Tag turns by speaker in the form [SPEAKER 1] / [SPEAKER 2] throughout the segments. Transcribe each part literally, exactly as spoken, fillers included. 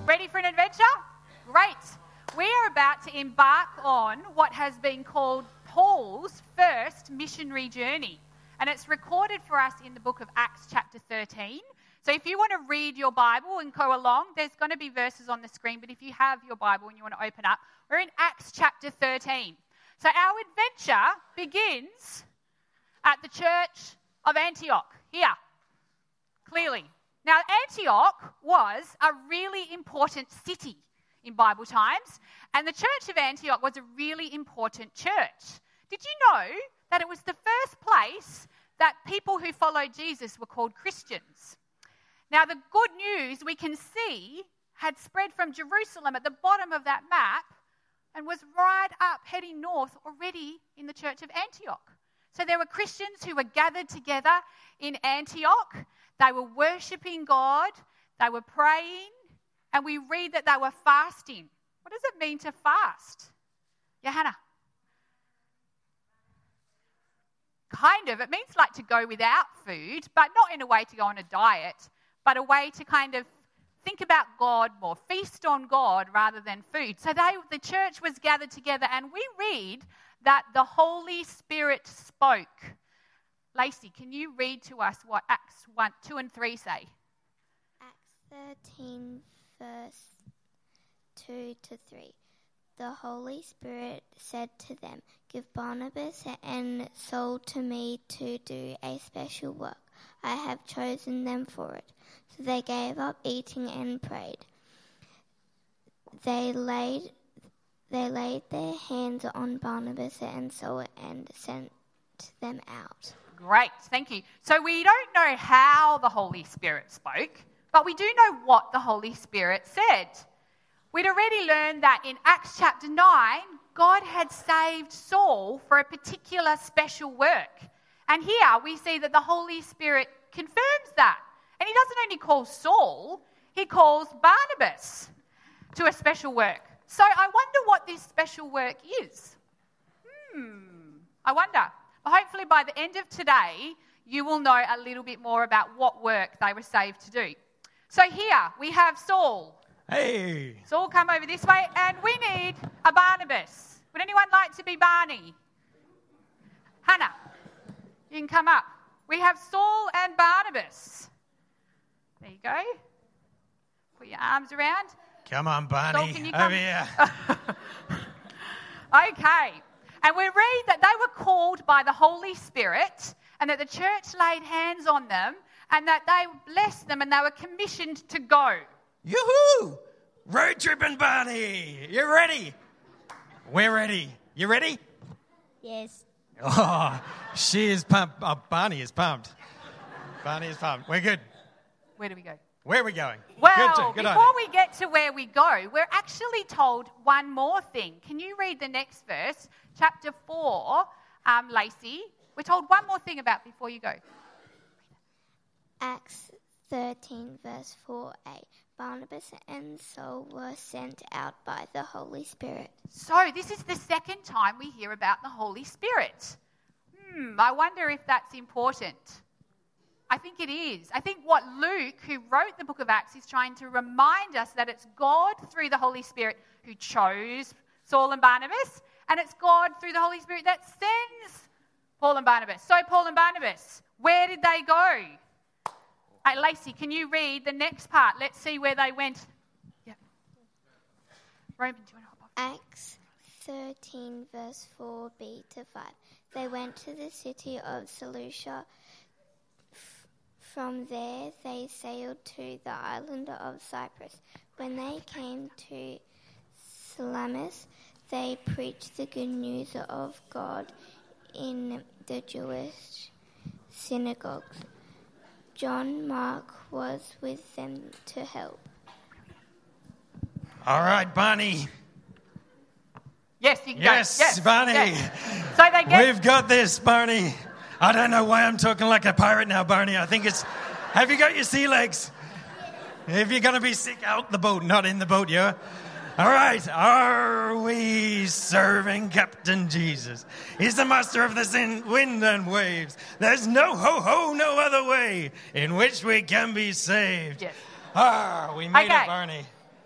[SPEAKER 1] Ready for an adventure? Great. We are about to embark on what has been called Paul's first missionary journey. And it's recorded for us in the book of Acts chapter thirteen. So if you want to read your Bible and go along, there's going to be verses on the screen. But if you have your Bible and you want to open up, we're in Acts chapter thirteen. So our adventure begins at the church of Antioch, here, clearly. Now, Antioch was a really important city in Bible times, and the church of Antioch was a really important church. Did you know that it was the first place that people who followed Jesus were called Christians? Now, the good news we can see had spread from Jerusalem at the bottom of that map and was right up heading north already in the church of Antioch. So there were Christians who were gathered together in Antioch. They were worshipping God. They were praying. And we read that they were fasting. What does it mean to fast? Johanna? Kind of. It means like to go without food, but not in a way to go on a diet, but a way to kind of think about God more, feast on God rather than food. So they, the church was gathered together, and we read that the Holy Spirit spoke. Lacey, can you read to us what Acts one, two and three say?
[SPEAKER 2] Acts thirteen, verse two to three. The Holy Spirit said to them, "Give Barnabas and Saul to me to do a special work. I have chosen them for it." So they gave up eating and prayed. They laid they laid their hands on Barnabas and Saul and sent them out.
[SPEAKER 1] Great, thank you. So we don't know how the Holy Spirit spoke, but we do know what the Holy Spirit said. We'd already learned that in Acts chapter nine, God had saved Saul for a particular special work. And here we see that the Holy Spirit confirms that. And he doesn't only call Saul, he calls Barnabas to a special work. So I wonder what this special work is. Hmm, I wonder. Well, hopefully by the end of today, you will know a little bit more about what work they were saved to do. So here we have Saul.
[SPEAKER 3] Hey.
[SPEAKER 1] Saul, come over this way, and we need a Barnabas. Would anyone like to be Barney? Hannah, you can come up. We have Saul and Barnabas. There you go. Put your arms around.
[SPEAKER 3] Come on, Barney.
[SPEAKER 1] Saul, can you
[SPEAKER 3] over
[SPEAKER 1] come?
[SPEAKER 3] here.
[SPEAKER 1] Okay. And we read that they were called by the Holy Spirit and that the church laid hands on them and that they blessed them and they were commissioned to go.
[SPEAKER 3] Yoo-hoo! Road tripping, Barney. You ready? We're ready. You ready?
[SPEAKER 2] Yes.
[SPEAKER 3] Oh, she is pumped. Oh, Barney is pumped. Barney is pumped. We're good.
[SPEAKER 1] Where do we go?
[SPEAKER 3] Where are we going?
[SPEAKER 1] Well,
[SPEAKER 3] good, good
[SPEAKER 1] before
[SPEAKER 3] idea.
[SPEAKER 1] we get to where we go, we're actually told one more thing. Can you read the next verse? Chapter four, um, Lacey. We're told one more thing about before you go.
[SPEAKER 2] Acts thirteen, verse four a. Barnabas and Saul were sent out by the Holy Spirit.
[SPEAKER 1] So this is the second time we hear about the Holy Spirit. Hmm, I wonder if that's important. I think it is. I think what Luke, who wrote the book of Acts, is trying to remind us that it's God through the Holy Spirit who chose Saul and Barnabas, and it's God through the Holy Spirit that sends Paul and Barnabas. So Paul and Barnabas, where did they go? Hey, Lacey, can you read the next part? Let's see where they went. Yeah. Roman, do you want to hop off?
[SPEAKER 2] Acts thirteen, verse four b to five. They went to the city of Seleucia. From there, they sailed to the island of Cyprus. When they came to Salamis, they preached the good news of God in the Jewish synagogues. John Mark was with them to help.
[SPEAKER 3] All right, Barney.
[SPEAKER 1] Yes, you can
[SPEAKER 3] Yes,
[SPEAKER 1] go. Yes,
[SPEAKER 3] Barney.
[SPEAKER 1] yes. So they get...
[SPEAKER 3] We've got this, Barney. I don't know why I'm talking like a pirate now, Barney. I think it's... Have you got your sea legs? If you're going to be sick, out the boat, not in the boat, yeah? All right. Are we serving Captain Jesus? He's the master of the sin, wind and waves. There's no ho-ho, no other way in which we can be saved.
[SPEAKER 1] Yes.
[SPEAKER 3] Ah, we made
[SPEAKER 1] Okay.
[SPEAKER 3] it, Barney.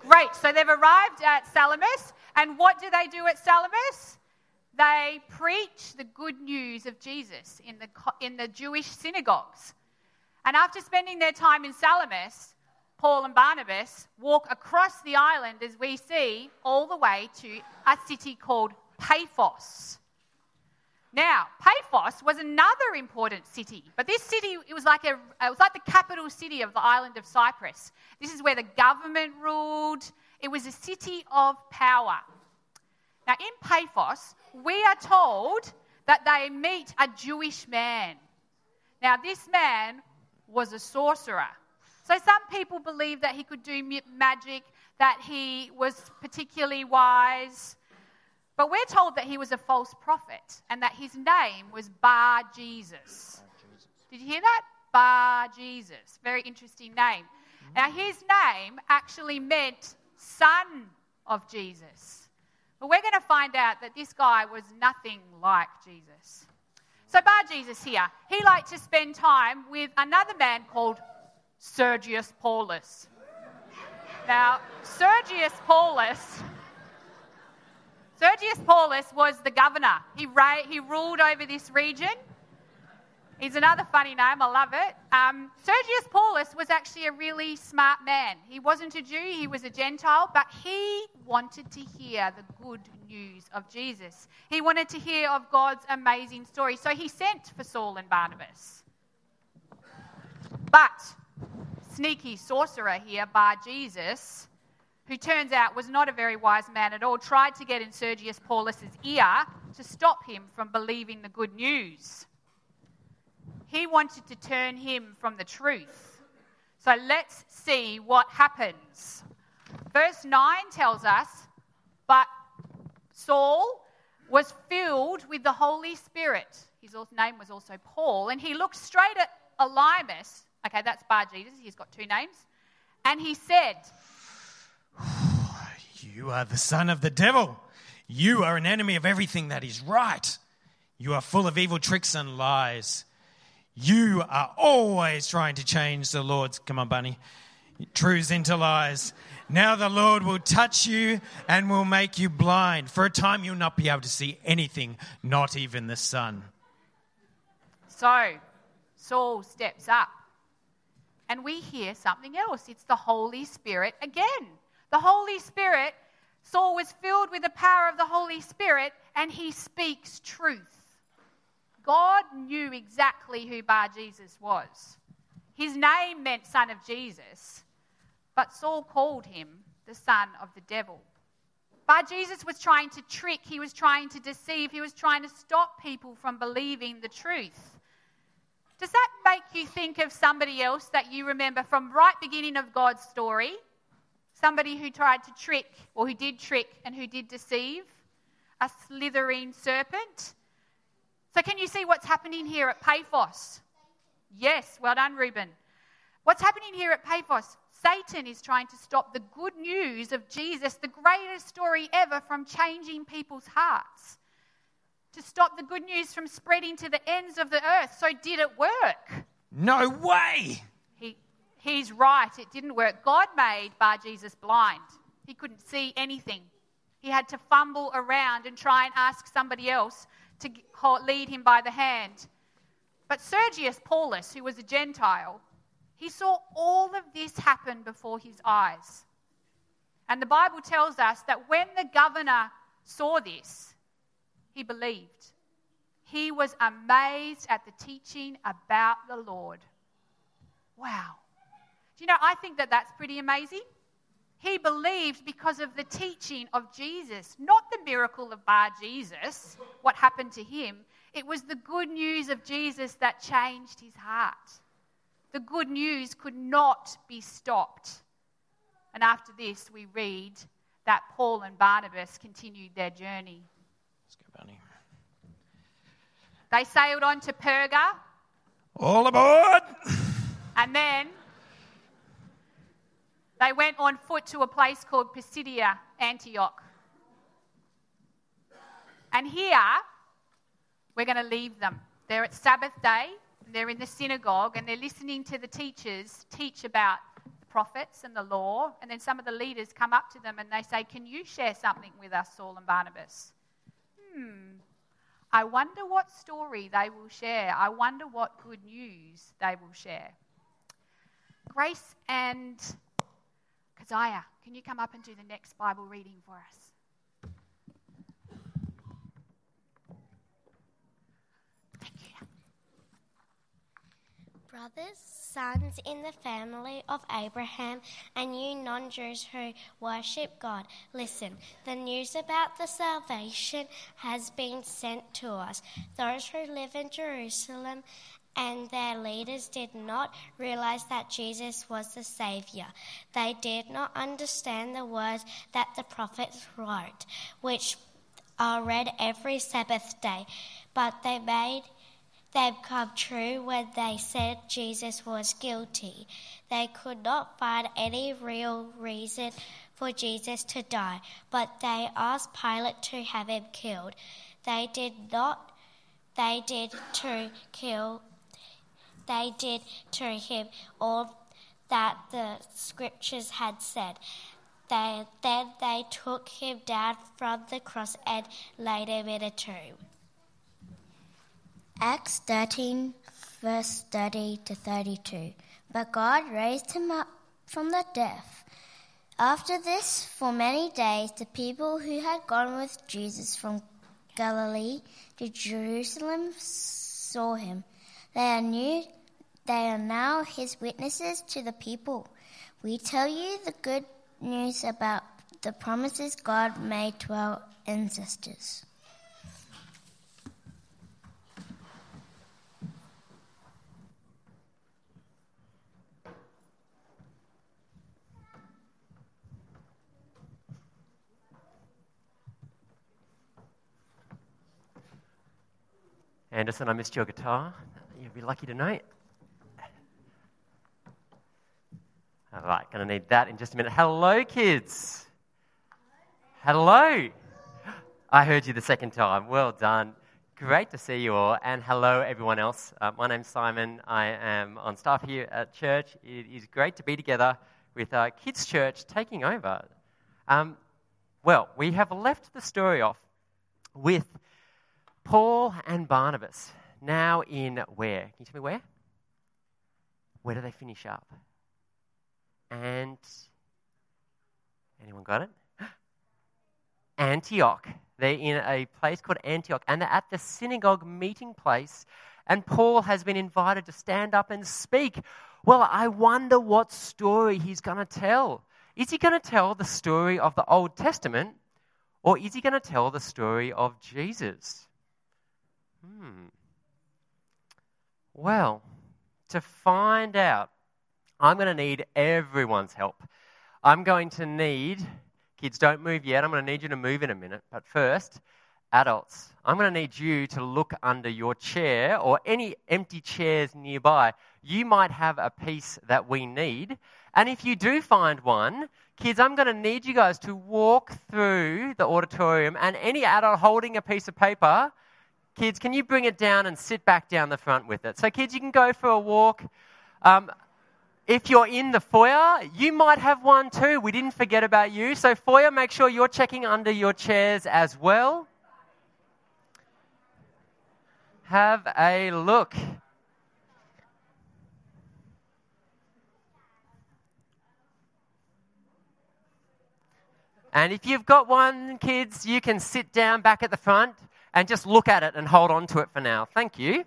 [SPEAKER 1] Great. So they've arrived at Salamis, and what do they do at Salamis? They preach the good news of Jesus in the in the Jewish synagogues. And after spending their time in Salamis, Paul and Barnabas walk across the island, as we see, all the way to a city called Paphos. Now, Paphos was another important city, but this city, it was like a, it was like the capital city of the island of Cyprus. This is where the government ruled. It was a city of power. Now, in Paphos, we are told that they meet a Jewish man. Now, this man was a sorcerer. So some people believe that he could do magic, that he was particularly wise. But we're told that he was a false prophet and that his name was Bar Jesus. Did you hear that? Bar Jesus. Very interesting name. Now, his name actually meant son of Jesus. But we're going to find out that this guy was nothing like Jesus. So Bar Jesus here, he liked to spend time with another man called Sergius Paulus. Now, Sergius Paulus... Sergius Paulus was the governor. He, ra- he ruled over this region. He's another funny name. I love it. Um, Sergius Paulus was actually a really smart man. He wasn't a Jew. He was a Gentile, but he wanted to hear the good news of Jesus. He wanted to hear of God's amazing story. So he sent for Saul and Barnabas. But sneaky sorcerer here, Bar Jesus, who turns out was not a very wise man at all, tried to get in Sergius Paulus's ear to stop him from believing the good news. He wanted to turn him from the truth. So let's see what happens. Verse nine tells us, but Saul was filled with the Holy Spirit. His name was also Paul, and he looked straight at Elymas. Okay, that's Bar Jesus. He's got two names. And he said,
[SPEAKER 3] "You are the son of the devil. You are an enemy of everything that is right. You are full of evil tricks and lies. You are always trying to change the Lord's," come on, Bunny, "truths into lies. Now the Lord will touch you and will make you blind. For a time you'll not be able to see anything, not even the sun."
[SPEAKER 1] So, Saul steps up. And we hear something else. It's the Holy Spirit again. The Holy Spirit, Saul was filled with the power of the Holy Spirit, and he speaks truth. God knew exactly who Bar Jesus was. His name meant son of Jesus, but Saul called him the son of the devil. Bar Jesus was trying to trick, he was trying to deceive, he was trying to stop people from believing the truth. Does that make you think of somebody else that you remember from right beginning of God's story? Somebody who tried to trick, or who did trick and who did deceive? A slithering serpent? So can you see what's happening here at Paphos? Yes, well done, Reuben. What's happening here at Paphos? Satan is trying to stop the good news of Jesus, the greatest story ever, from changing people's hearts. To stop the good news from spreading to the ends of the earth. So did it work?
[SPEAKER 3] No way!
[SPEAKER 1] He, he's right, it didn't work. God made Bar Jesus blind. He couldn't see anything. He had to fumble around and try and ask somebody else to lead him by the hand. But Sergius Paulus, who was a Gentile, he saw all of this happen before his eyes. And the Bible tells us that when the governor saw this, he believed. He was amazed at the teaching about the Lord. Wow. Do you know, I think that that's pretty amazing. He believed because of the teaching of Jesus, not the miracle of Bar Jesus, what happened to him. It was the good news of Jesus that changed his heart. The good news could not be stopped. And after this, we read that Paul and Barnabas continued their journey.
[SPEAKER 3] Let's go, Bunny.
[SPEAKER 1] They sailed on to Perga.
[SPEAKER 3] All aboard!
[SPEAKER 1] And then they went on foot to a place called Pisidia, Antioch. And here, we're going to leave them. They're at Sabbath day, they're in the synagogue, and they're listening to the teachers teach about the prophets and the law, and then some of the leaders come up to them and they say, can you share something with us, Saul and Barnabas? Hmm, I wonder what story they will share. I wonder what good news they will share. Grace and Keziah, can you come up and do the next Bible reading for us? Thank you.
[SPEAKER 4] Brothers, sons in the family of Abraham, and you non-Jews who worship God, listen. The news about the salvation has been sent to us. Those who live in Jerusalem and their leaders did not realize that Jesus was the Saviour. They did not understand the words that the prophets wrote, which are read every Sabbath day, but they made them come true when they said Jesus was guilty. They could not find any real reason for Jesus to die, but they asked Pilate to have him killed. They did not, they did to kill They did to him all that the scriptures had said. They, then they took him down from the cross and laid him in a tomb.
[SPEAKER 5] Acts thirteen, verse thirty to thirty-two. But God raised him up from the dead. After this, for many days, the people who had gone with Jesus from Galilee to Jerusalem saw him. They are new. They are now his witnesses to the people. We tell you the good news about the promises God made to our ancestors.
[SPEAKER 6] Anderson, I missed your guitar. You'll be lucky to know. All right, going to need that in just a minute. Hello, kids. Hello. I heard you the second time. Well done. Great to see you all. And hello, everyone else. Uh, my name's Simon. I am on staff here at church. It is great to be together with uh, Kids Church taking over. Um, well, we have left the story off with Paul and Barnabas. Now in where? Can you tell me where? Where do they finish up? And anyone got it? Antioch. They're in a place called Antioch, and they're at the synagogue meeting place, and Paul has been invited to stand up and speak. Well, I wonder what story he's going to tell. Is he going to tell the story of the Old Testament, or is he going to tell the story of Jesus? Hmm. Well, to find out, I'm going to need everyone's help. I'm going to need, kids don't move yet, I'm going to need you to move in a minute. But first, adults, I'm going to need you to look under your chair or any empty chairs nearby. You might have a piece that we need. And if you do find one, kids, I'm going to need you guys to walk through the auditorium, and any adult holding a piece of paper, kids, can you bring it down and sit back down the front with it? So kids, you can go for a walk. Um, If you're in the foyer, you might have one too. We didn't forget about you. So foyer, make sure you're checking under your chairs as well. Have a look. And if you've got one, kids, you can sit down back at the front and just look at it and hold on to it for now. Thank you.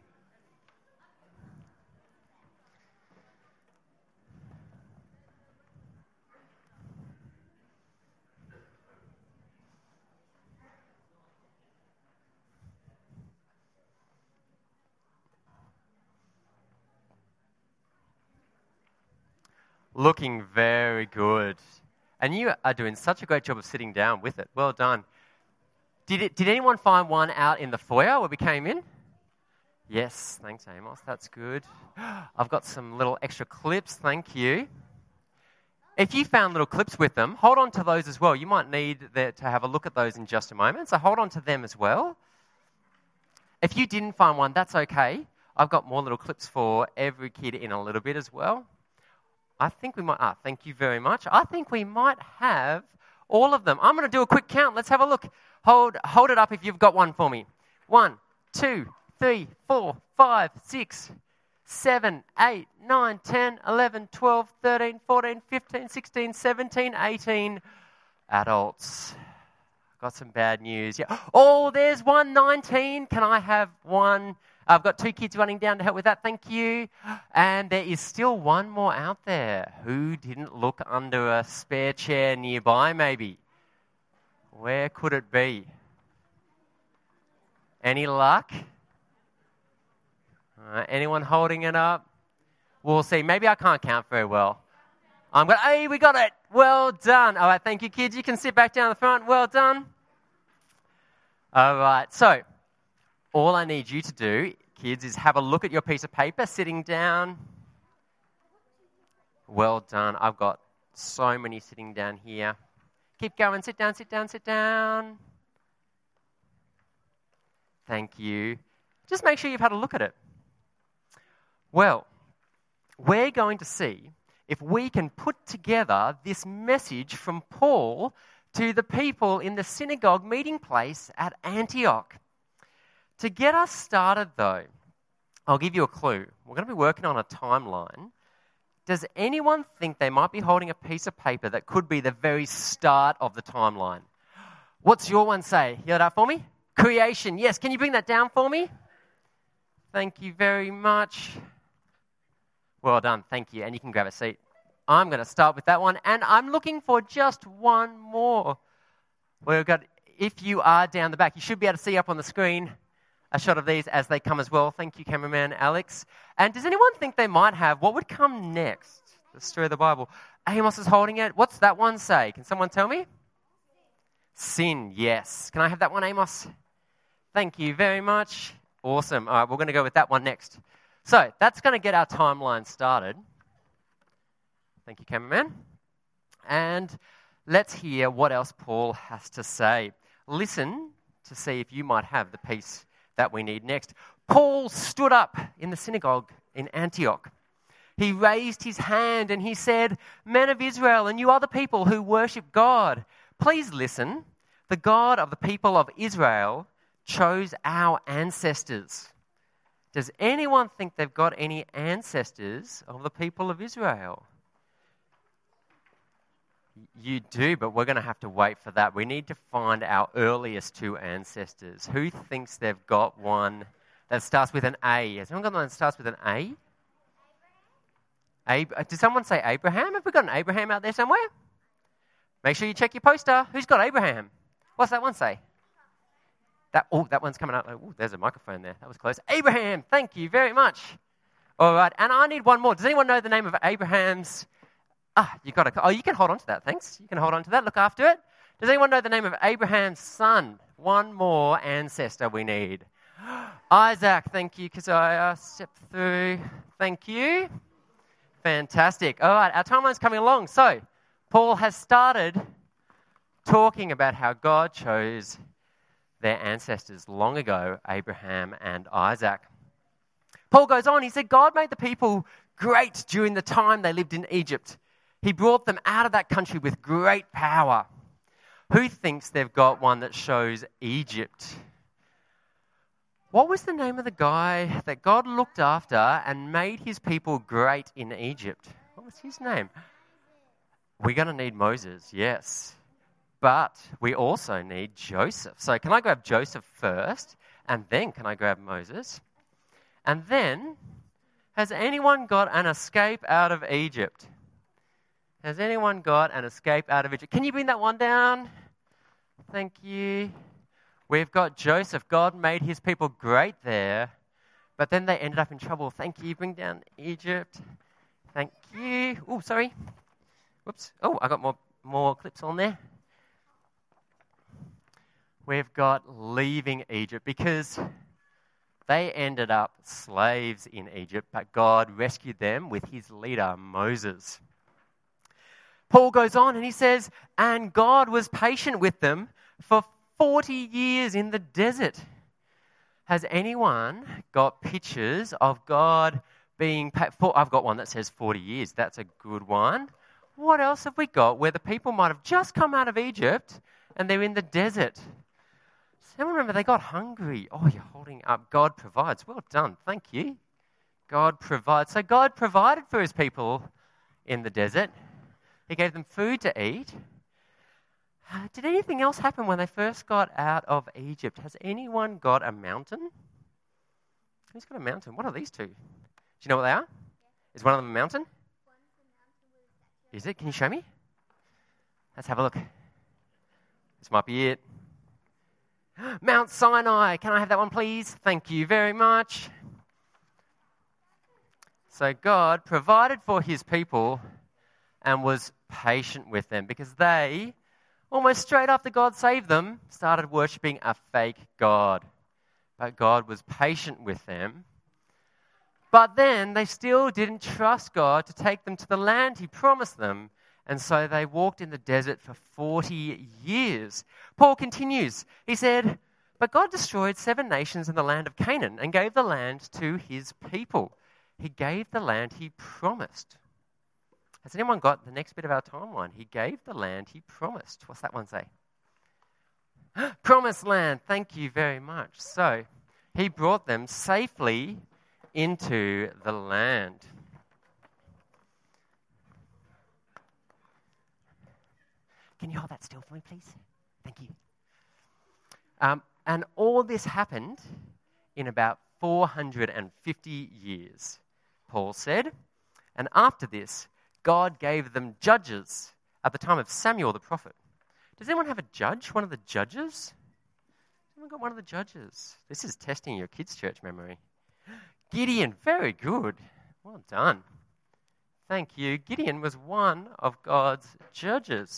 [SPEAKER 6] Looking very good. And you are doing such a great job of sitting down with it. Well done. Did it, did anyone find one out in the foyer where we came in? Yes, thanks, Amos. That's good. I've got some little extra clips. Thank you. If you found little clips with them, hold on to those as well. You might need the, to have a look at those in just a moment. So hold on to them as well. If you didn't find one, that's okay. I've got more little clips for every kid in a little bit as well. I think we might, ah, thank you very much. I think we might have all of them. I'm going to do a quick count. Let's have a look. Hold, hold it up if you've got one for me. One, two, three, four, five, six, seven, eight, nine, ten, eleven, twelve, thirteen, fourteen, fifteen, sixteen, seventeen, eighteen adults. Got some bad news. Yeah. Oh, there's one, nineteen. Can I have one? I've got two kids running down to help with that. Thank you. And there is still one more out there. Who didn't look under a spare chair nearby, maybe? Where could it be? Any luck? Uh, anyone holding it up? We'll see. Maybe I can't count very well. I'm going, hey, we got it. Well done. All right, thank you, kids. You can sit back down the front. Well done. All right, so all I need you to do, kids, is have a look at your piece of paper sitting down. Well done. I've got so many sitting down here. Keep going. Sit down, sit down, sit down. Thank you. Just make sure you've had a look at it. Well, we're going to see if we can put together this message from Paul to the people in the synagogue meeting place at Antioch. To get us started, though, I'll give you a clue. We're going to be working on a timeline. Does anyone think they might be holding a piece of paper that could be the very start of the timeline? What's your one say? You got that for me? Creation. Yes, can you bring that down for me? Thank you very much. Well done, thank you. And you can grab a seat. I'm going to start with that one, and I'm looking for just one more. We've got, if you are down the back, you should be able to see up on the screen a shot of these as they come as well. Thank you, cameraman Alex. And does anyone think they might have, what would come next? The story of the Bible. Amos is holding it. What's that one say? Can someone tell me? Sin, yes. Can I have that one, Amos? Thank you very much. Awesome. All right, we're going to go with that one next. So that's going to get our timeline started. Thank you, cameraman. And let's hear what else Paul has to say. Listen to see if you might have the piece that we need next. Paul stood up in the synagogue in Antioch. He raised his hand and he said, "Men of Israel and you other people who worship God, please listen. The God of the people of Israel chose our ancestors." Does anyone think they've got any ancestors of the people of Israel? You do, but we're going to have to wait for that. We need to find our earliest two ancestors. Who thinks they've got one that starts with an A? Has anyone got one that starts with an A? Ab- Did someone say Abraham? Have we got an Abraham out there somewhere? Make sure you check your poster. Who's got Abraham? What's that one say? That, oh, that one's coming out. Oh, there's a microphone there. That was close. Abraham, thank you very much. All right, and I need one more. Does anyone know the name of Abraham's? Ah, you got to. Oh, you can hold on to that. Thanks. You can hold on to that. Look after it. Does anyone know the name of Abraham's son? One more ancestor we need. Isaac, thank you, Keziah. Step through. Thank you. Fantastic. All right, our timeline's coming along. So, Paul has started talking about how God chose their ancestors long ago, Abraham and Isaac. Paul goes on, he said, God made the people great during the time they lived in Egypt. He brought them out of that country with great power. Who thinks they've got one that shows Egypt? What was the name of the guy that God looked after and made his people great in Egypt? What was his name? We're going to need Moses, yes. But we also need Joseph. So can I grab Joseph first? And then can I grab Moses? And then, has anyone got an escape out of Egypt? Has anyone got an escape out of Egypt? Can you bring that one down? Thank you. We've got Joseph. God made his people great there, but then they ended up in trouble. Thank you. Bring down Egypt. Thank you. Oh, sorry. Whoops. Oh, I got more, more clips on there. We've got leaving Egypt because they ended up slaves in Egypt, but God rescued them with his leader, Moses. Paul goes on and he says, and God was patient with them for forty years in the desert. Has anyone got pictures of God being paid for. I've got one that says forty years. That's a good one. What else have we got where the people might have just come out of Egypt and they're in the desert? So remember, they got hungry. Oh, you're holding up. God provides. Well done. Thank you. God provides. So God provided for his people in the desert. He gave them food to eat. Uh, did anything else happen when they first got out of Egypt? Has anyone got a mountain? Who's got a mountain? What are these two? Do you know what they are? Is one of them a mountain? Is it? Can you show me? Let's have a look. This might be it. Mount Sinai. Can I have that one, please? Thank you very much. So God provided for his people and was patient with them because they, almost straight after God saved them, started worshipping a fake God. But God was patient with them. But then they still didn't trust God to take them to the land he promised them. And so they walked in the desert for forty years. Paul continues. He said, but God destroyed seven nations in the land of Canaan and gave the land to his people. He gave the land he promised. Has anyone got the next bit of our timeline? He gave the land he promised. What's that one say? Promised land. Thank you very much. So he brought them safely into the land. Can you hold that still for me, please? Thank you. Um, and all this happened in about four hundred fifty years, Paul said. And after this, God gave them judges at the time of Samuel the prophet. Does anyone have a judge? One of the judges? Anyone got one of the judges? This is testing your kids' church memory. Gideon, very good. Well done. Thank you. Gideon was one of God's judges.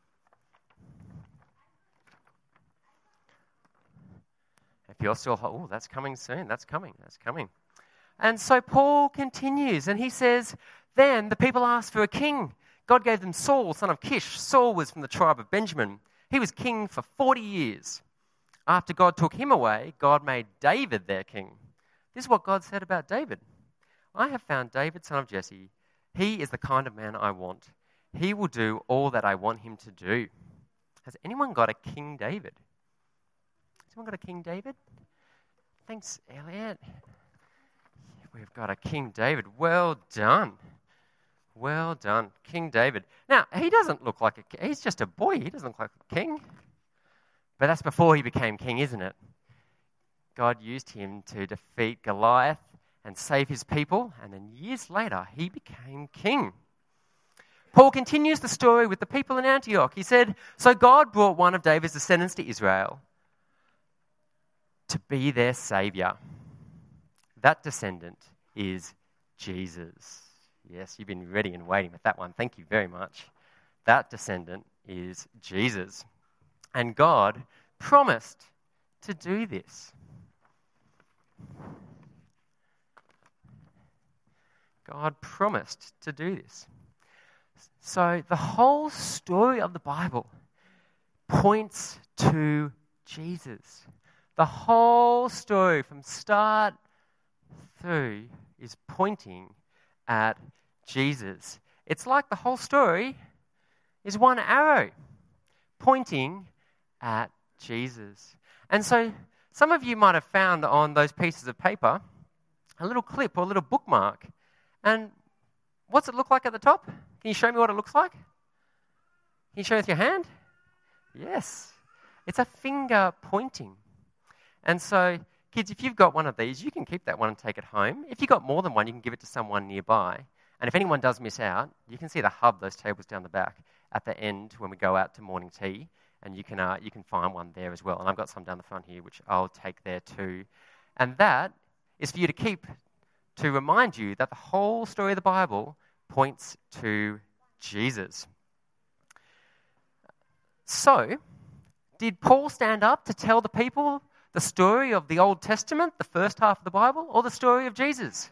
[SPEAKER 6] If you're still, oh, that's coming soon. That's coming. That's coming. And so Paul continues and he says, then the people asked for a king. God gave them Saul, son of Kish. Saul was from the tribe of Benjamin. He was king for forty years. After God took him away, God made David their king. This is what God said about David. I have found David, son of Jesse. He is the kind of man I want. He will do all that I want him to do. Has anyone got a King David? Has anyone got a King David? Thanks, Elliot. We've got a King David. Well done. Well done. King David. Now, he doesn't look like a king. He's just a boy. He doesn't look like a king. But that's before he became king, isn't it? God used him to defeat Goliath and save his people. And then years later, he became king. Paul continues the story with the people in Antioch. He said, so God brought one of David's descendants to Israel to be their savior. That descendant is Jesus. Yes, you've been ready and waiting with that one. Thank you very much. That descendant is Jesus. And God promised to do this. God promised to do this. So the whole story of the Bible points to Jesus. The whole story from start through is pointing at Jesus. It's like the whole story is one arrow pointing at Jesus. And so some of you might have found on those pieces of paper a little clip or a little bookmark. And what's it look like at the top? Can you show me what it looks like? Can you show me with your hand? Yes. It's a finger pointing. And so, kids, if you've got one of these, you can keep that one and take it home. If you've got more than one, you can give it to someone nearby. And if anyone does miss out, you can see the hub, those tables down the back, at the end when we go out to morning tea. And you can uh, you can find one there as well. And I've got some down the front here, which I'll take there too. And that is for you to keep, to remind you that the whole story of the Bible points to Jesus. So, did Paul stand up to tell the people the story of the Old Testament, the first half of the Bible, or the story of Jesus?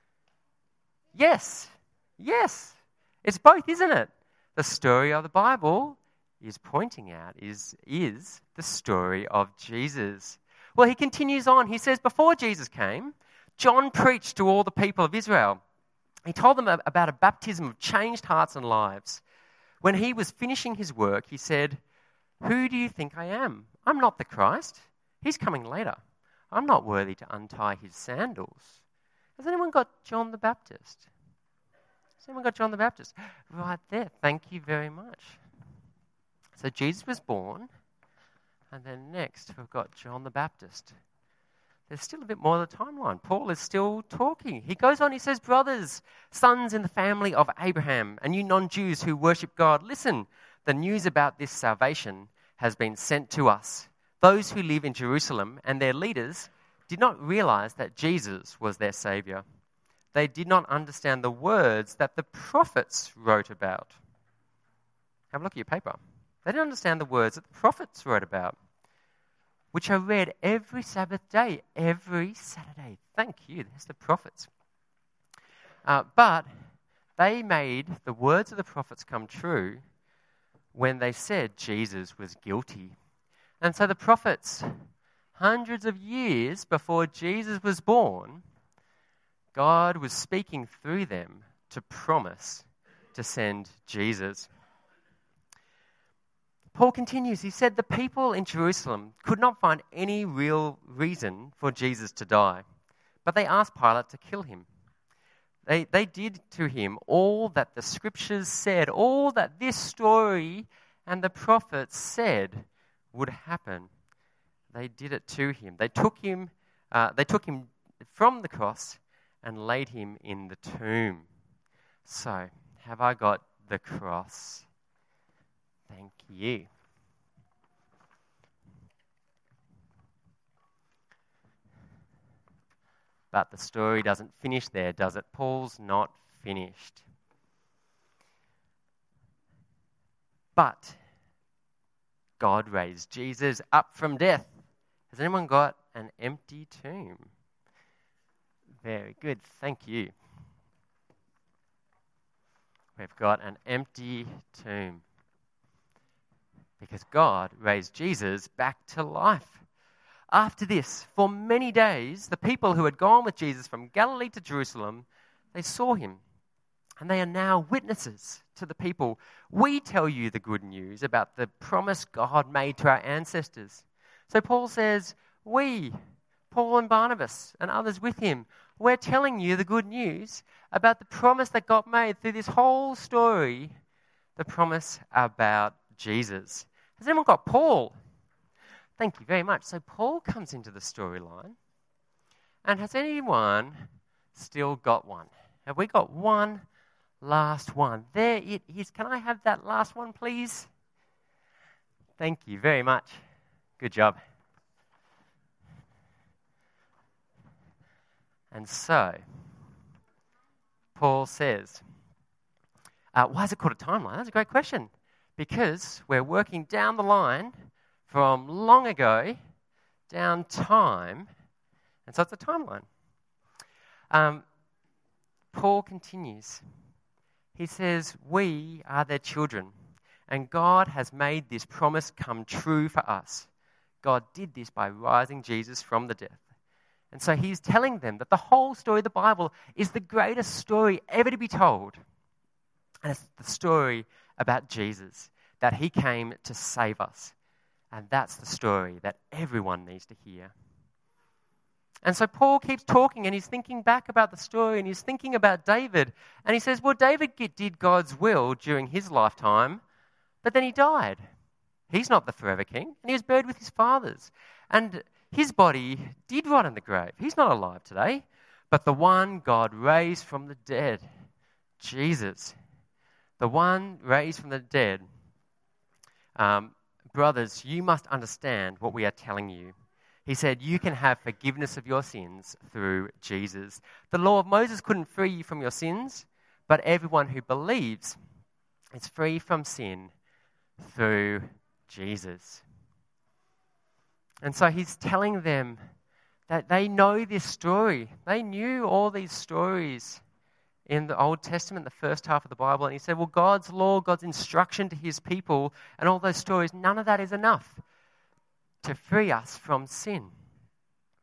[SPEAKER 6] Yes. Yes. It's both, isn't it? The story of the Bible is pointing out, is, is the story of Jesus. Well, he continues on. He says, before Jesus came, John preached to all the people of Israel. He told them about a baptism of changed hearts and lives. When he was finishing his work, he said, "Who do you think I am? I'm not the Christ. He's coming later. I'm not worthy to untie his sandals." Has anyone got John the Baptist? Has anyone got John the Baptist? Right there. Thank you very much. So Jesus was born, and then next we've got John the Baptist. There's still a bit more of the timeline. Paul is still talking. He goes on, he says, "Brothers, sons in the family of Abraham, and you non-Jews who worship God, listen, the news about this salvation has been sent to us. Those who live in Jerusalem and their leaders did not realize that Jesus was their Savior. They did not understand the words that the prophets wrote about." Have a look at your paper. They didn't understand the words that the prophets wrote about, which are read every Sabbath day, every Saturday. Thank you. There's the prophets. Uh, but they made the words of the prophets come true when they said Jesus was guilty. And so the prophets, hundreds of years before Jesus was born, God was speaking through them to promise to send Jesus. Paul continues, he said, the people in Jerusalem could not find any real reason for Jesus to die, but they asked Pilate to kill him. They, they did to him all that the scriptures said, all that this story and the prophets said would happen. They did it to him. They took him, uh, they took him from the cross and laid him in the tomb. So, have I got the cross? Thank you. But the story doesn't finish there, does it? Paul's not finished. But God raised Jesus up from death. Has anyone got an empty tomb? Very good, thank you. We've got an empty tomb because God raised Jesus back to life. After this, for many days, the people who had gone with Jesus from Galilee to Jerusalem, they saw him, and they are now witnesses to the people. We tell you the good news about the promise God made to our ancestors. So Paul says, we, Paul and Barnabas and others with him, we're telling you the good news about the promise that God made through this whole story, the promise about Jesus. Has anyone got Paul? Thank you very much. So Paul comes into the storyline. And has anyone still got one? Have we got one last one? There it is. Can I have that last one, please? Thank you very much. Good job. And so, Paul says, uh, why is it called a timeline? That's a great question. Because we're working down the line from long ago down time, and so it's a timeline. Um, Paul continues. He says, we are their children, and God has made this promise come true for us. God did this by rising Jesus from the death. And so he's telling them that the whole story of the Bible is the greatest story ever to be told. And it's the story about Jesus, that he came to save us. And that's the story that everyone needs to hear. And so Paul keeps talking, and he's thinking back about the story, and he's thinking about David. And he says, well, David did God's will during his lifetime, but then he died. He's not the forever king, and he was buried with his fathers. And his body did rot in the grave. He's not alive today. But the one God raised from the dead, Jesus, the one raised from the dead, um, brothers, you must understand what we are telling you. He said, you can have forgiveness of your sins through Jesus. The law of Moses couldn't free you from your sins, but everyone who believes is free from sin through Jesus. And so he's telling them that they know this story. They knew all these stories in the Old Testament, the first half of the Bible. And he said, well, God's law, God's instruction to his people, and all those stories, none of that is enough to free us from sin.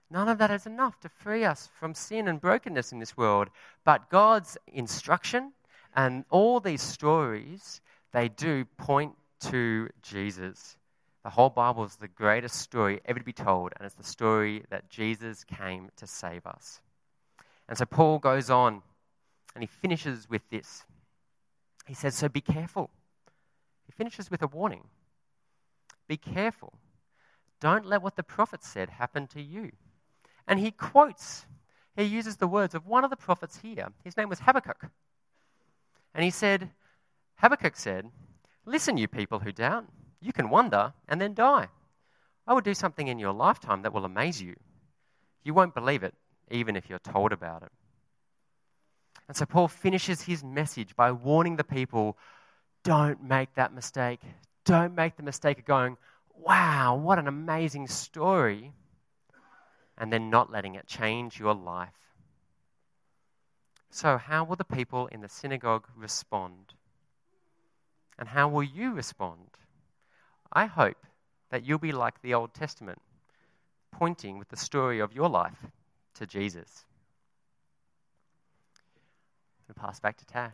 [SPEAKER 6] None of that is enough to free us from sin and brokenness in this world. But God's instruction and all these stories, they do point to Jesus. The whole Bible is the greatest story ever to be told, and it's the story that Jesus came to save us. And so Paul goes on, and he finishes with this. He says, so be careful. He finishes with a warning. Be careful. Don't let what the prophet said happen to you. And he quotes, he uses the words of one of the prophets here. His name was Habakkuk. And he said, Habakkuk said, listen, you people who doubt, you can wonder and then die. I will do something in your lifetime that will amaze you. You won't believe it, even if you're told about it. And so Paul finishes his message by warning the people, don't make that mistake. Don't make the mistake of going, wow, what an amazing story, and then not letting it change your life. So how will the people in the synagogue respond? And how will you respond? I hope that you'll be like the Old Testament, pointing with the story of your life to Jesus. I'll pass back to Tash.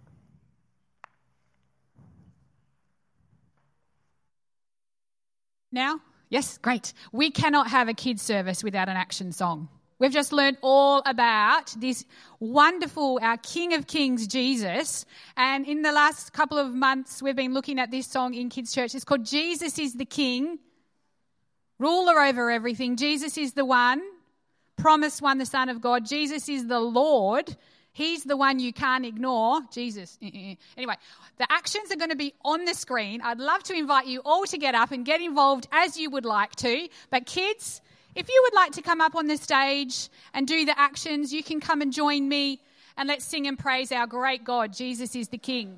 [SPEAKER 7] Now? Yes, great. We cannot have a kids service without an action song. We've just learned all about this wonderful, our King of Kings, Jesus. And in the last couple of months, we've been looking at this song in Kids Church. It's called Jesus is the King, ruler over everything. Jesus is the one, promised one, the Son of God. Jesus is the Lord. He's the one you can't ignore. Jesus. Anyway, the actions are going to be on the screen. I'd love to invite you all to get up and get involved as you would like to. But kids, if you would like to come up on the stage and do the actions, you can come and join me and let's sing and praise our great God. Jesus is the King.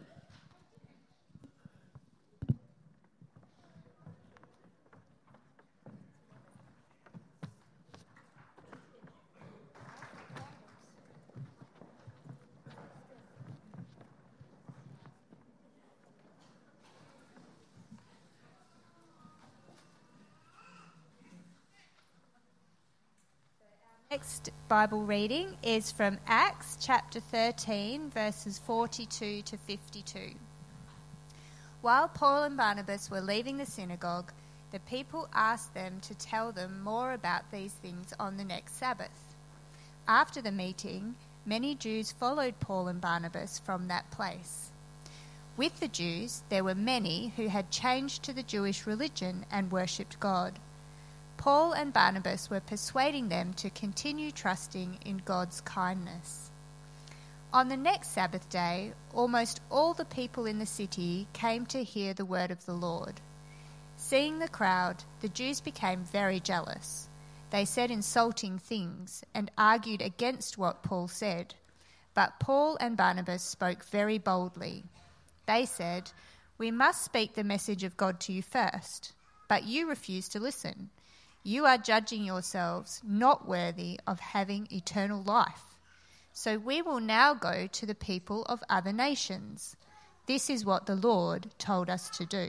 [SPEAKER 8] Next Bible reading is from Acts chapter thirteen, verses forty-two to fifty-two. While Paul and Barnabas were leaving the synagogue, the people asked them to tell them more about these things on the next Sabbath. After the meeting, many Jews followed Paul and Barnabas from that place. With the Jews, there were many who had changed to the Jewish religion and worshipped God. Paul and Barnabas were persuading them to continue trusting in God's kindness. On the next Sabbath day, almost all the people in the city came to hear the word of the Lord. Seeing the crowd, the Jews became very jealous. They said insulting things and argued against what Paul said. But Paul and Barnabas spoke very boldly. They said, "We must speak the message of God to you first, but you refuse to listen. You are judging yourselves not worthy of having eternal life. So we will now go to the people of other nations. This is what the Lord told us to do."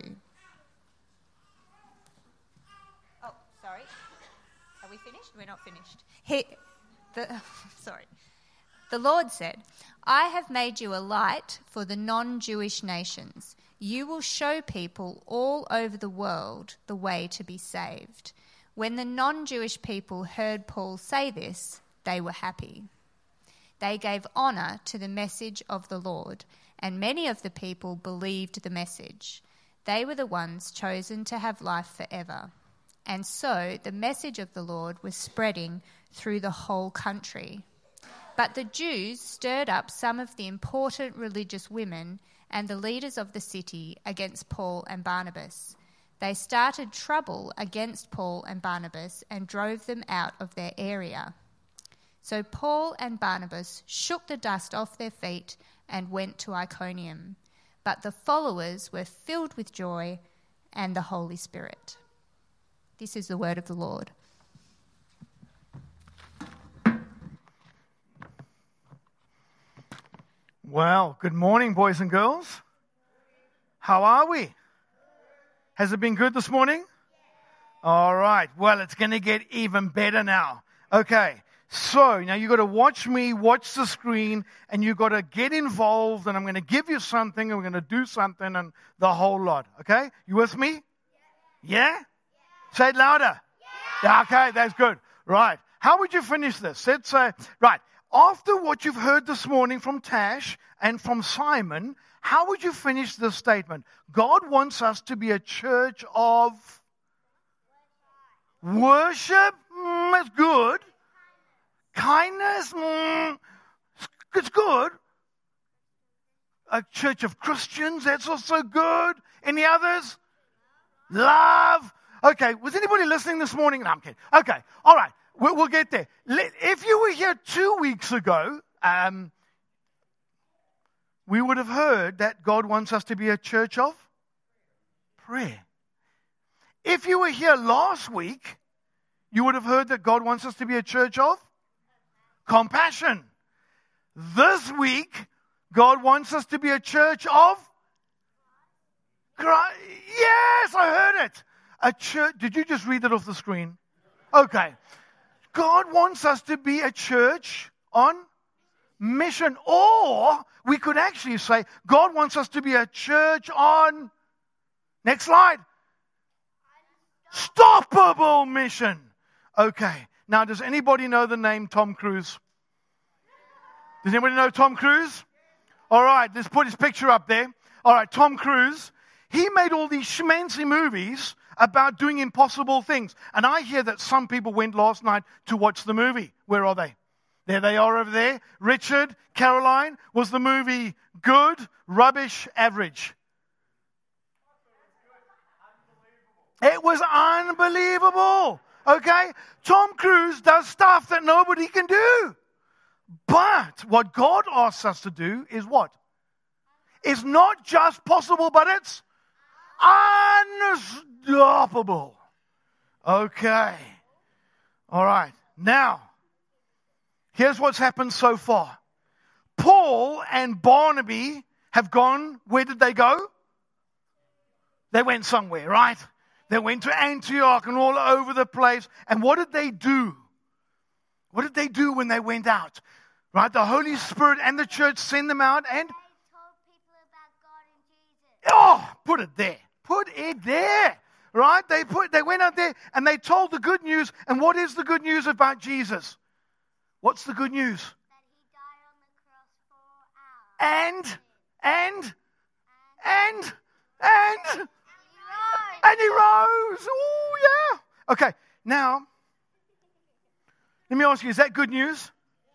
[SPEAKER 8] Oh, sorry. Are we finished? We're not finished. He, the, sorry. The Lord said, "I have made you a light for the non-Jewish nations. You will show people all over the world the way to be saved." When the non-Jewish people heard Paul say this, they were happy. They gave honour to the message of the Lord, and many of the people believed the message. They were the ones chosen to have life forever. And so the message of the Lord was spreading through the whole country. But the Jews stirred up some of the important religious women and the leaders of the city against Paul and Barnabas. They started trouble against Paul and Barnabas and drove them out of their area. So Paul and Barnabas shook the dust off their feet and went to Iconium. But the followers were filled with joy and the Holy Spirit. This is the word of the Lord.
[SPEAKER 9] Well, good morning, boys and girls. How are we? Has it been good this morning? All right. Well, it's going to get even better now. Okay. So now you've got to watch me, watch the screen, and you've got to get involved, and I'm going to give you something, and we're going to do something, and the whole lot. Okay? You with me? Yeah? yeah? Say it louder. Yeah. yeah. Okay, that's good. Right. How would you finish this? Let's say, right. After what you've heard this morning from Tash and from Simon, how would you finish this statement? God wants us to be a church of worship. Mm, that's good. Kindness, mm, it's good. A church of Christians, that's also good. Any others? Love. Okay, was anybody listening this morning? No, I'm kidding. Okay, all right, we'll, we'll get there. If you were here two weeks ago, um, we would have heard that God wants us to be a church of prayer. If you were here last week, you would have heard that God wants us to be a church of compassion. This week, God wants us to be a church of Christ. Yes, I heard it. A church. Did you just read it off the screen? Okay. God wants us to be a church on mission. Or we could actually say, God wants us to be a church on, next slide, stoppable mission. Okay. Now, does anybody know the name Tom Cruise? Does anybody know Tom Cruise? All right, let's put his picture up there. All right, Tom Cruise. He made all these schmancy movies about doing impossible things. And I hear that some people went last night to watch the movie. Where are they? There they are over there. Richard, Caroline, was the movie good, rubbish, average? It was unbelievable. Okay? Tom Cruise does stuff that nobody can do. But what God asks us to do is what? It's not just possible, but it's unstoppable. Okay. All right. Now, here's what's happened so far. Paul and Barnabas have gone, where did they go? They went somewhere, right? They went to Antioch and all over the place. And what did they do? What did they do when they went out? Right? The Holy Spirit and the church sent them out and...
[SPEAKER 5] They told people about God and Jesus.
[SPEAKER 9] Oh, put it there. Put it there. Right? They put. They went out there and they told the good news. And what is the good news about Jesus? What's the good news?
[SPEAKER 5] That he died on the cross for our
[SPEAKER 9] And, and, and, and... And he rose. Oh, yeah. Okay, now, let me ask you, is that good news?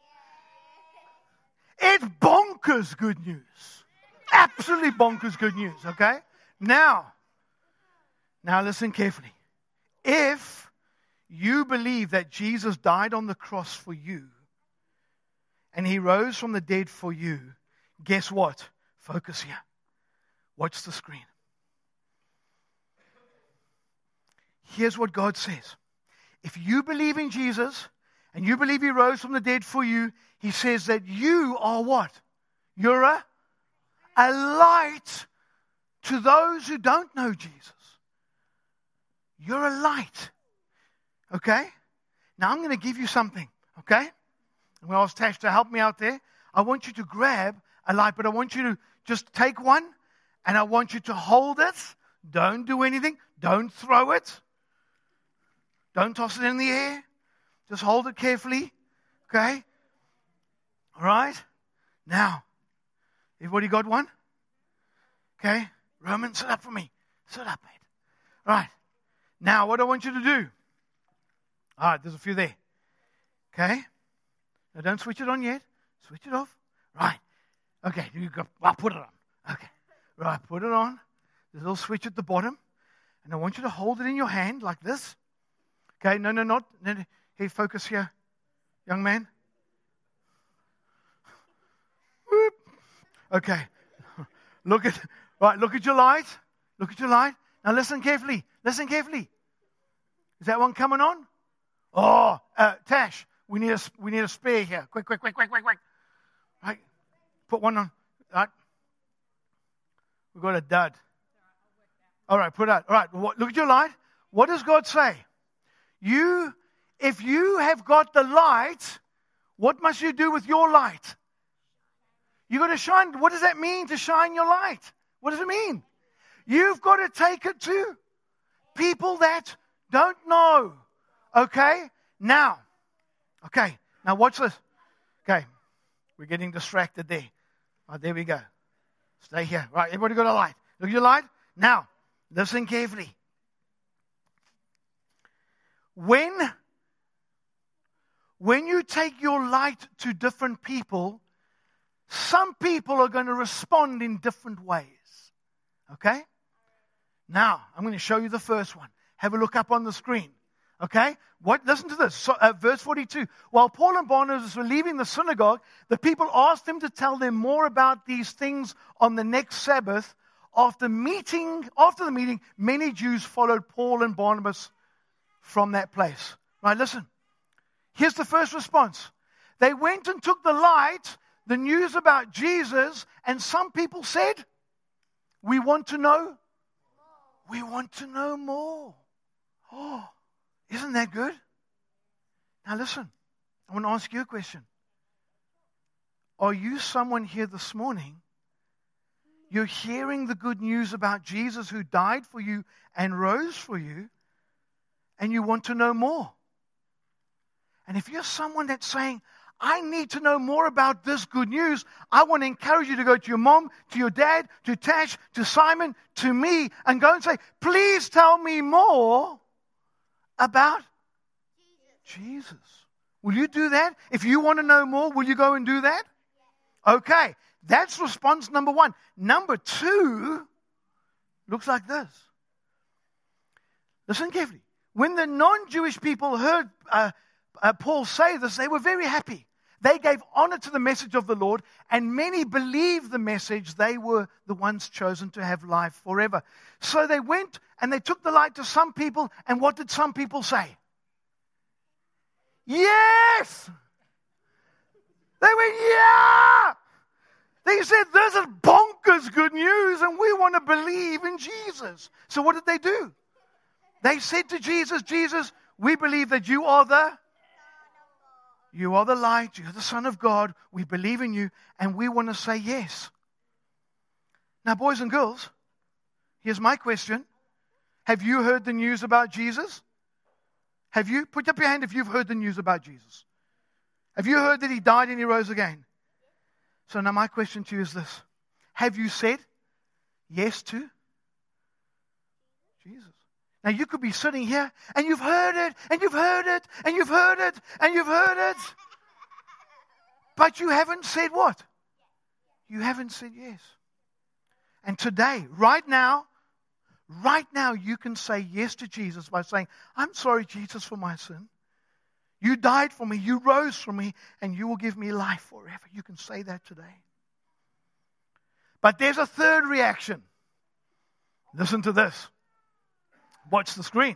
[SPEAKER 9] It's bonkers good news. Absolutely bonkers good news, okay? Now, now listen carefully. If you believe that Jesus died on the cross for you, and he rose from the dead for you, guess what? Focus here. Watch the screen. Here's what God says. If you believe in Jesus and you believe he rose from the dead for you, he says that you are what? You're a, a light to those who don't know Jesus. You're a light. Okay? Now I'm going to give you something. Okay? I'm going to ask Tash to help me out there. I want you to grab a light, but I want you to just take one and I want you to hold it. Don't do anything. Don't throw it. Don't toss it in the air. Just hold it carefully. Okay? All right? Now, everybody got one? Okay? Roman, sit up for me. Sit up, mate. All right. Now, what I want you to do. All right, there's a few there. Okay? Now, don't switch it on yet. Switch it off. Right. Okay, you go. I'll put it on. Okay. Right, put it on. There's a little switch at the bottom. And I want you to hold it in your hand like this. Okay, no, no, not. No, no. Hey, focus here, young man. Whoop. Okay. Look at, right, look at your light. Look at your light. Now listen carefully. Listen carefully. Is that one coming on? Oh, uh, Tash, we need a, we need a spare here. Quick, quick, quick, quick, quick, quick. Right. Put one on. Right. We've got a dud. All right, put it out. All right, what, look at your light. What does God say? You, if you have got the light, what must you do with your light? You've got to shine. What does that mean, to shine your light? What does it mean? You've got to take it to people that don't know. Okay? Now. Okay. Now watch this. Okay. We're getting distracted there. Oh, there we go. Stay here. Right. Everybody got a light. Look at your light. Now, listen carefully. When, when you take your light to different people, some people are going to respond in different ways. Okay? Now, I'm going to show you the first one. Have a look up on the screen. Okay? What? Listen to this. So, uh, verse forty-two. While Paul and Barnabas were leaving the synagogue, the people asked him to tell them more about these things on the next Sabbath. After meeting, after the meeting, many Jews followed Paul and Barnabas from that place. Right, listen. Here's the first response. They went and took the light, the news about Jesus, and some people said, we want to know. We want to know more. Oh, isn't that good? Now listen, I want to ask you a question. Are you someone here this morning? You're hearing the good news about Jesus who died for you and rose for you, and you want to know more. And if you're someone that's saying, I need to know more about this good news, I want to encourage you to go to your mom, to your dad, to Tash, to Simon, to me, and go and say, please tell me more about Jesus. Jesus. Will you do that? If you want to know more, will you go and do that? Okay. That's response number one. Number two looks like this. Listen carefully. When the non-Jewish people heard uh, uh, Paul say this, they were very happy. They gave honor to the message of the Lord, and many believed the message. They were the ones chosen to have life forever. So they went and they took the light to some people, and what did some people say? Yes! They went, yeah! They said, this is bonkers good news, and we want to believe in Jesus. So what did they do? They said to Jesus, Jesus, we believe that you are the You are the light, you're the Son of God, we believe in you, and we want to say yes. Now, boys and girls, here's my question. Have you heard the news about Jesus? Have you? Put up your hand if you've heard the news about Jesus. Have you heard that He died and He rose again? So now my question to you is this. Have you said yes to Jesus? Now you could be sitting here and you've heard it, and you've heard it, and you've heard it, and you've heard it. But you haven't said what? You haven't said yes. And today, right now, right now you can say yes to Jesus by saying, I'm sorry, Jesus, for my sin. You died for me, you rose for me, and you will give me life forever. You can say that today. But there's a third reaction. Listen to this. Watch the screen.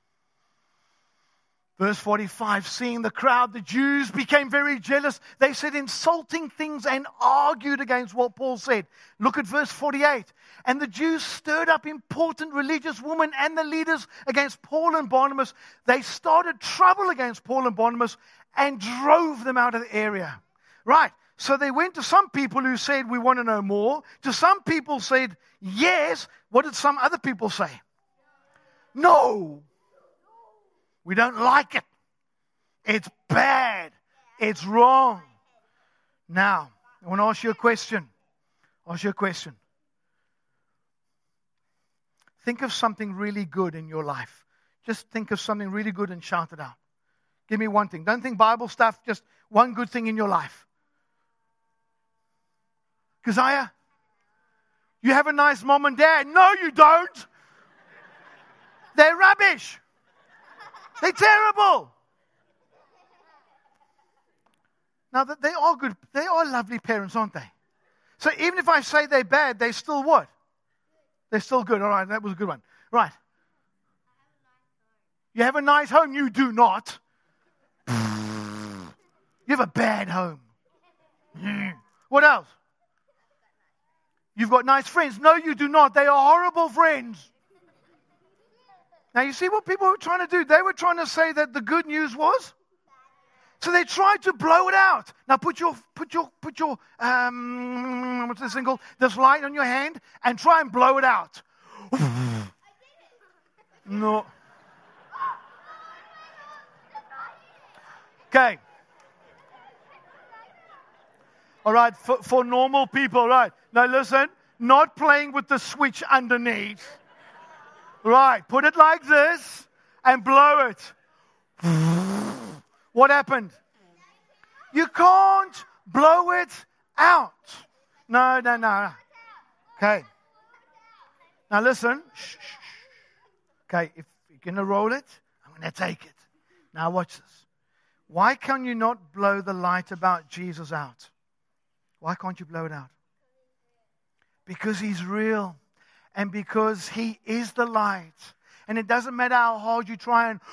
[SPEAKER 9] Verse forty-five, seeing the crowd, the Jews became very jealous. They said insulting things and argued against what Paul said. Look at verse forty-eight. And the Jews stirred up important religious women and the leaders against Paul and Barnabas. They started trouble against Paul and Barnabas and drove them out of the area. Right. So they went to some people who said, we want to know more. To some people said, yes. What did some other people say? No. We don't like it. It's bad. It's wrong. Now, I want to ask you a question. Ask you a question. Think of something really good in your life. Just think of something really good and shout it out. Give me one thing. Don't think Bible stuff, just one good thing in your life. Keziah, you have a nice mom and dad. No, you don't. They're rubbish. They're terrible. Now, they are good. They are lovely parents, aren't they? So even if I say they're bad, they're still what? They're still good. All right, that was a good one. Right. You have a nice home. You do not. You have a bad home. What else? You've got nice friends. No, you do not. They are horrible friends. Now, you see what people were trying to do? They were trying to say that the good news was. So they tried to blow it out. Now, put your, put your, put your, um, what's this thing called? This light on your hand and try and blow it out. No. Okay. All right, for, for normal people, right. Now, listen, not playing with the switch underneath. Right, put it like this and blow it. What happened? You can't blow it out. No, no, no. Okay. Now listen. Shh, shh, shh. Okay, if you're going to roll it, I'm going to take it. Now watch this. Why can you not blow the light about Jesus out? Why can't you blow it out? Because He's real. And because He is the light. And it doesn't matter how hard you try and...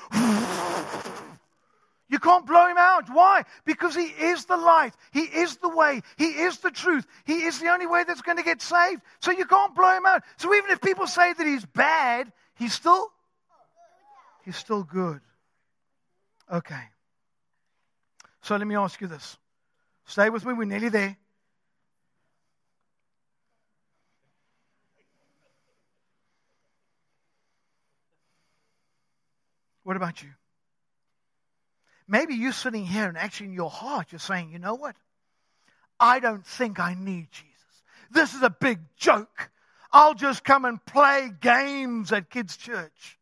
[SPEAKER 9] You can't blow Him out. Why? Because He is the light. He is the way. He is the truth. He is the only way that's going to get saved. So you can't blow Him out. So even if people say that He's bad, He's still... He's still good. Okay. So let me ask you this. Stay with me. We're nearly there. What about you? Maybe you're sitting here and actually in your heart you're saying, you know what? I don't think I need Jesus. This is a big joke. I'll just come and play games at kids' church.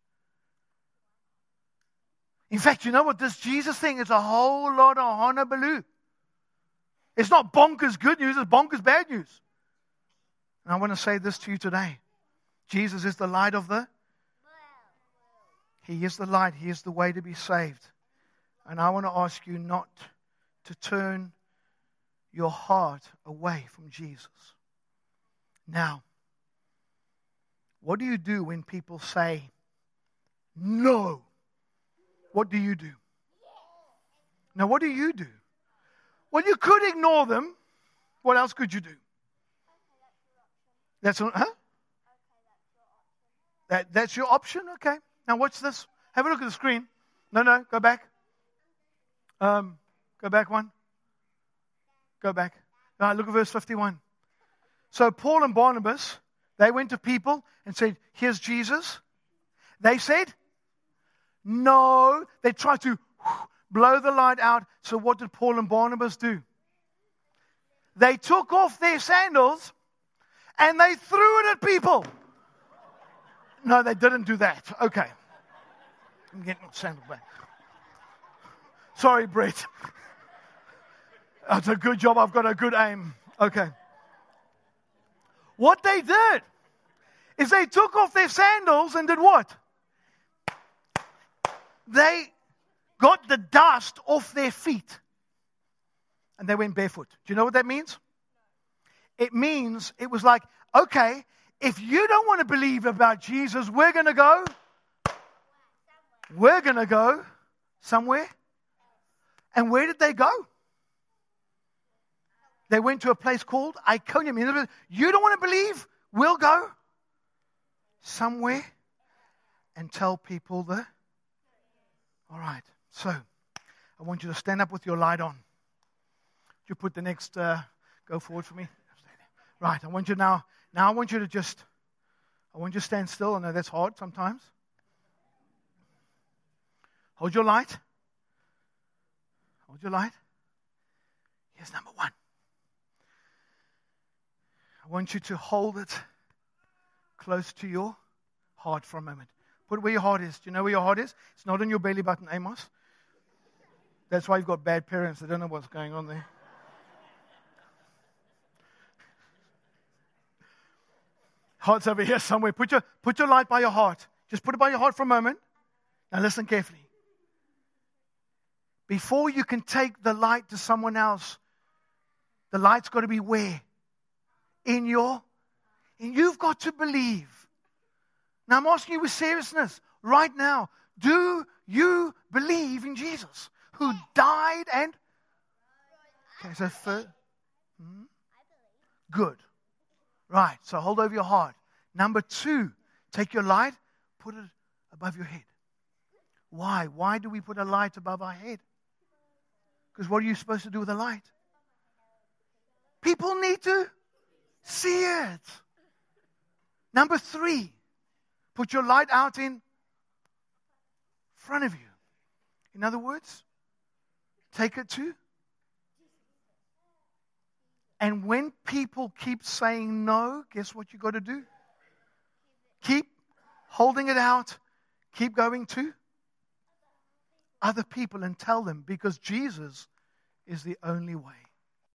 [SPEAKER 9] In fact, you know what? This Jesus thing is a whole lot of hullabaloo. It's not bonkers good news, it's bonkers bad news. And I want to say this to you today. Jesus is the light of the... He is the light. He is the way to be saved. And I want to ask you not to turn your heart away from Jesus. Now, what do you do when people say no? What do you do? Now, what do you do? Well, you could ignore them. What else could you do? That's huh? That that's your option. Okay. Now watch this. Have a look at the screen. No, no, go back. Um, go back one. Go back. Now look at verse fifty-one. So Paul and Barnabas, they went to people and said, "Here's Jesus." They said, "No." They tried to blow the light out. So what did Paul and Barnabas do? They took off their sandals and they threw it at people. No, they didn't do that. Okay. I'm getting my sandal back. Sorry, Brett. That's a good job. I've got a good aim. Okay. What they did is they took off their sandals and did what? They got the dust off their feet. And they went barefoot. Do you know what that means? It means, it was like, okay, if you don't want to believe about Jesus, we're going to go. We're going to go somewhere. And where did they go? They went to a place called Iconium. You don't want to believe? We'll go somewhere and tell people the... All right. So, I want you to stand up with your light on. Would you put the next... Uh, go forward for me. Right. I want you now... Now I want you to just... I want you to stand still. I know that's hard sometimes. Hold your light. Hold your light. Here's number one. I want you to hold it close to your heart for a moment. Put it where your heart is. Do you know where your heart is? It's not on your belly button, Amos. That's why you've got bad parents. They don't know what's going on there. Heart's over here somewhere. Put your, put your light by your heart. Just put it by your heart for a moment. Now listen carefully. Before you can take the light to someone else, the light's got to be where? In your, and you've got to believe. Now I'm asking you with seriousness, right now, do you believe in Jesus who died and... Okay, so first, hmm? Good. Right, so hold over your heart. Number two, take your light, put it above your head. Why? Why do we put a light above our head? Because what are you supposed to do with a light? People need to see it. Number three, put your light out in front of you. In other words, take it to. And when people keep saying no, guess what you got to do? Keep holding it out. Keep going to other people and tell them, because Jesus is the only way.